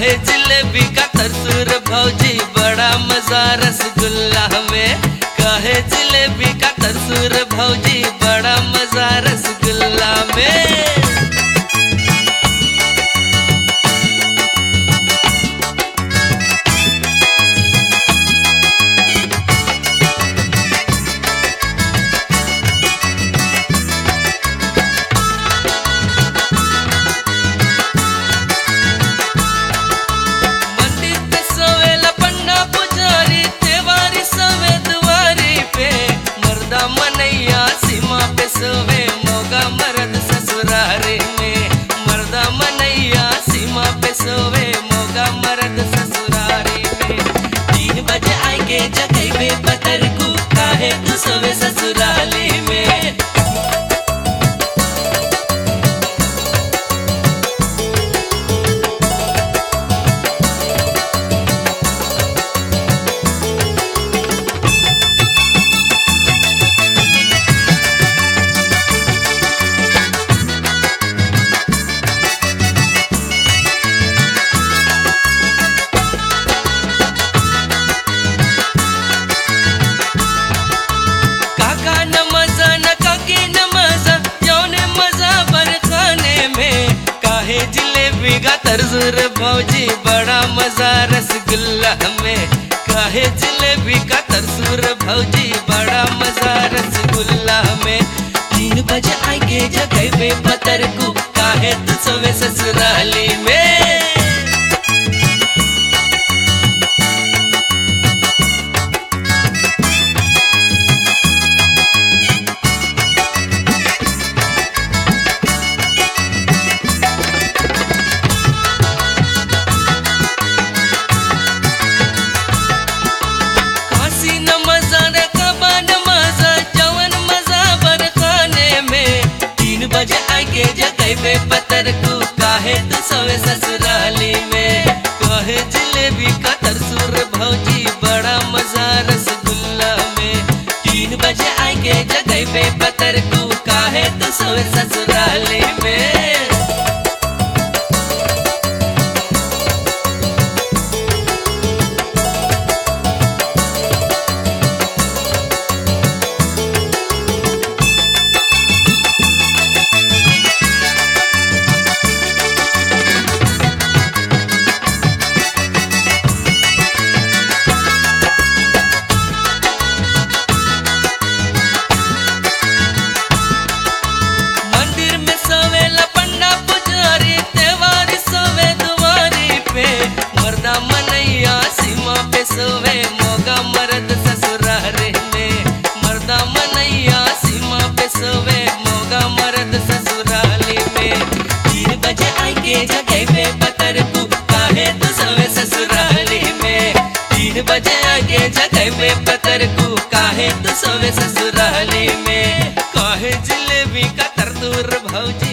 काहे जिलेबी का तरसुर भौजी बड़ा मजा रसगुल्ला में। काहे जिलेबी का तरसुर भौजी बड़ा मजा रसगुल्ला में। सोवे मोगा मरद ससुरारी में, मर्दा मनैया सीमा पे सोवे मोगा मरद ससुरारी में। 3 बजे आएंगे जगैबे पतर को काहे तू सोवे ससुराली में। तरसुर भौजी बड़ा मजा रसगुल्ला में। काहे जिलेबी का तरसुर भौजी बड़ा मजा रसगुल्ला में। 3 बजे आएंगे जगैबे पतर को काहे तू सोवे ससुराली में। बजे आएंगे जगैबे पतर को काहे तू सोवे ससुराली में। काहे जिलेबी का तरसुर भौजी बड़ा मजा रसगुल्ला में। 3 बजे आएंगे जगैबे पतर को काहे तू सोवे ससुराली में। सोवे मोगा मरद ससुरारी में, मर्दा मनैया सीमा पे सोवे मोगा मरद ससुराली में। 3 बजे आएंगे जगैबे पतर को काहे तू सोवे ससुराली में। 3 बजे आएंगे जगैबे पतर को काहे तू सोवे ससुराली में। काहे जिलेबी का तरसुर भौजी